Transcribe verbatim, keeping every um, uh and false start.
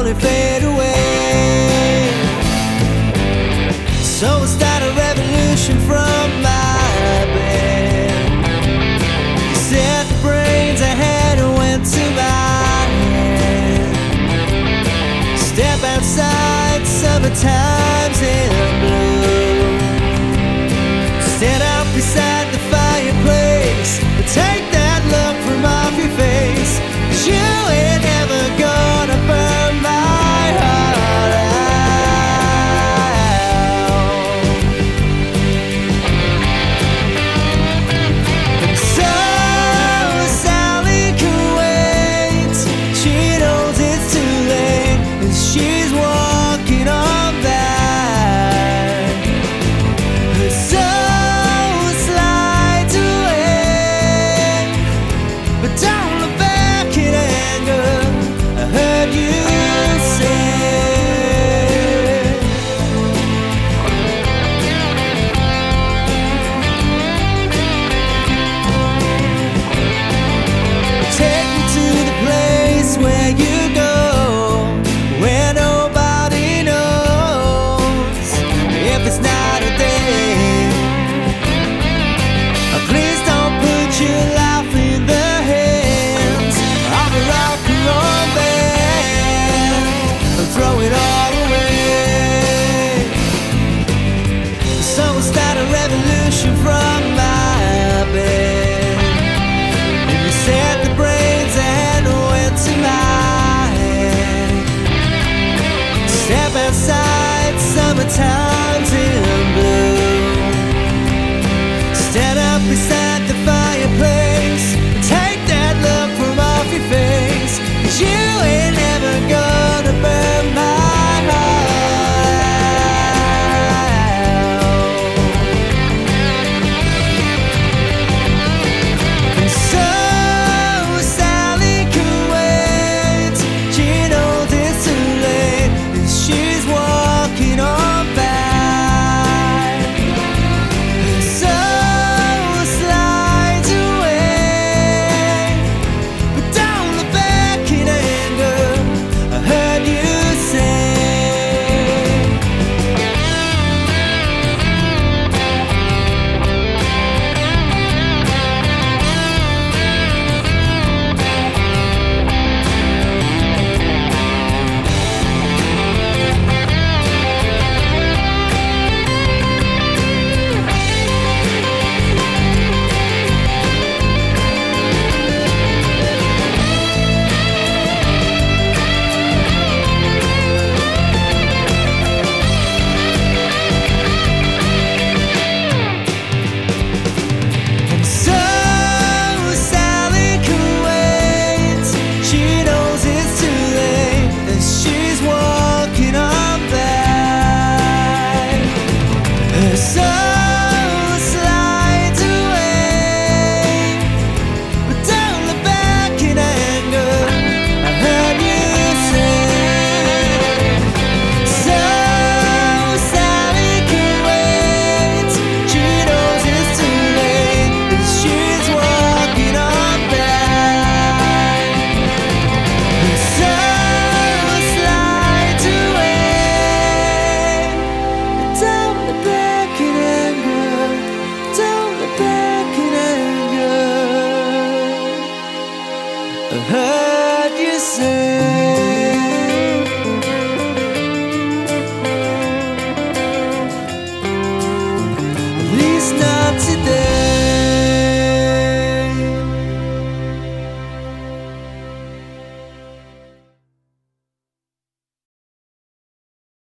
slowly fade away. So I start a revolution from my bed. Set the brains ahead and went to my head. Step outside, summertime's in blue. Stand up beside the fireplace, take that look from off your face. 'Cause you ain't ever gonna burn my heart out. And so Sally can wait. She knows it's too late, and she's walking on by. And so slides away, but don't look back in anger. I heard you say. Take me to the place where you go, where nobody knows if it's not a day. Oh, please don't put your life in the hands of a rock and roll band and throw it all away. So we'll start a revolution from my bed. And you set the brains and went to my head. Step outside, summertime's in blue. Stand up beside the fireplace, take that look from off your face. 'Cause you ain't never gonna burn my heart out. And so Sally can wait. She knows it's too late, and she's walking on by. So slides away, but don't look back in anger. I heard you say. And so Sally can wait. She knows it's too late, and she's